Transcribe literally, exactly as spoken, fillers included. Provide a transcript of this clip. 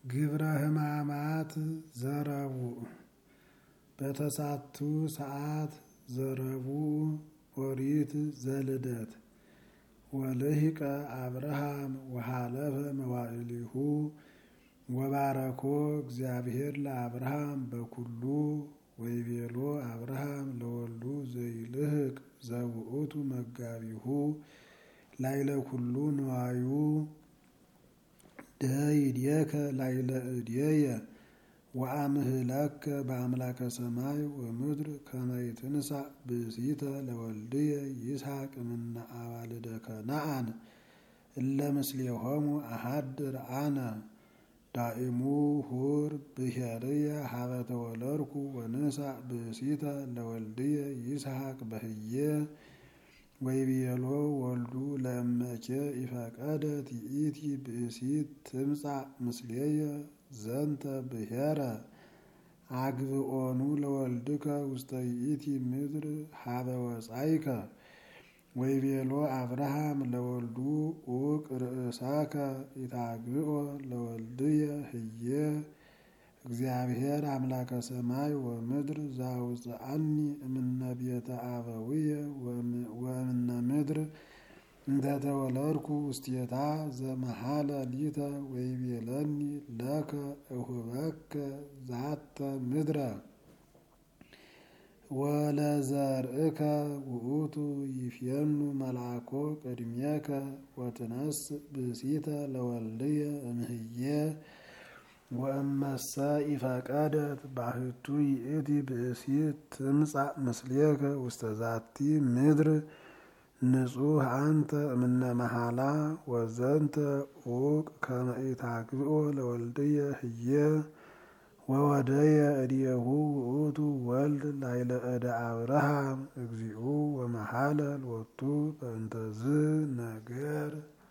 ግብረ ሕማማት ዘረቡዕ በተሳቱ ሰዓት ዘረቡዕ ኦሪት ዘልደት ወልሂቀ አብርሃም ወሃለፈ መዋዕሊሁ ወባረኮ እግዚአብሔር ለአብርሃም በኩሉ ወይቤሎ አብርሃም ለወልዱ ዘይልህቅ ዘውእቱ መጋቢሁ ላይለ ኩሉ ንዋዩ ደይድየከ ላይለ እድየየ ወአምህለከ በአምላከ ሰማይ ወምድር ከመ ይትንሣእ ብእሲተ ለወልድየ ይስሐቅ እምነ አዋልደ ከነዓን እለ ምስሌሆሙ አሐድር አነ ዳኢሙ ሁር ብሔርየ ሀበ ተወለድኩ ወንሣእ ብእሲተ ለወልድየ ይስሐቅ በህየ ወይቤሎ ወልዱ ለእመኬ ይፈቀደት ይእቲ ብእሲት ትምጻእ ምስሌየ ዘንተ ብሔረ አግብኦኑ ለወልድከ ውስተ ይእቲ ምድር ሀበ ወጻይከ ወይቤሎ አብርሃም ለወልዱ ኡቅ ርእሰከ ኢታግብኦ ለወልድየ ህየ እግዚአብሔር አምላከ ሰማይ ወምድር ዘአውፅአኒ እምነ ቤተ አበዊየ ወእምነ ምድር እንተ ተወለድኩ ውስቴታ ዘመሃለ ሊተ ወይቤለኒ ለከ እሁበከ ዛተ ምድረ ወለዘርእከ ውእቱ ይፍየኑ መልአኮ ቅድሜከ ወትነስእ ብእሲተ ለወልድየ እምህየ ወእመሰ ኢፈቀደት ባሕቱ ይእቲ ብእሲት ትምጻእ ምስሌከ ውስተ ዛቲ ምድር ንጹሕ አንተ እምነ መሃላ ወዘንተ ኡቅ ከመ ኢታግብኦ ለወልድየ ህየ ወወደየ እዴሁ ውእቱ ወልድ ላይለ እደ አብርሃም እግዚኡ ወመሃለ ሎቱ በእንተዝ ነገር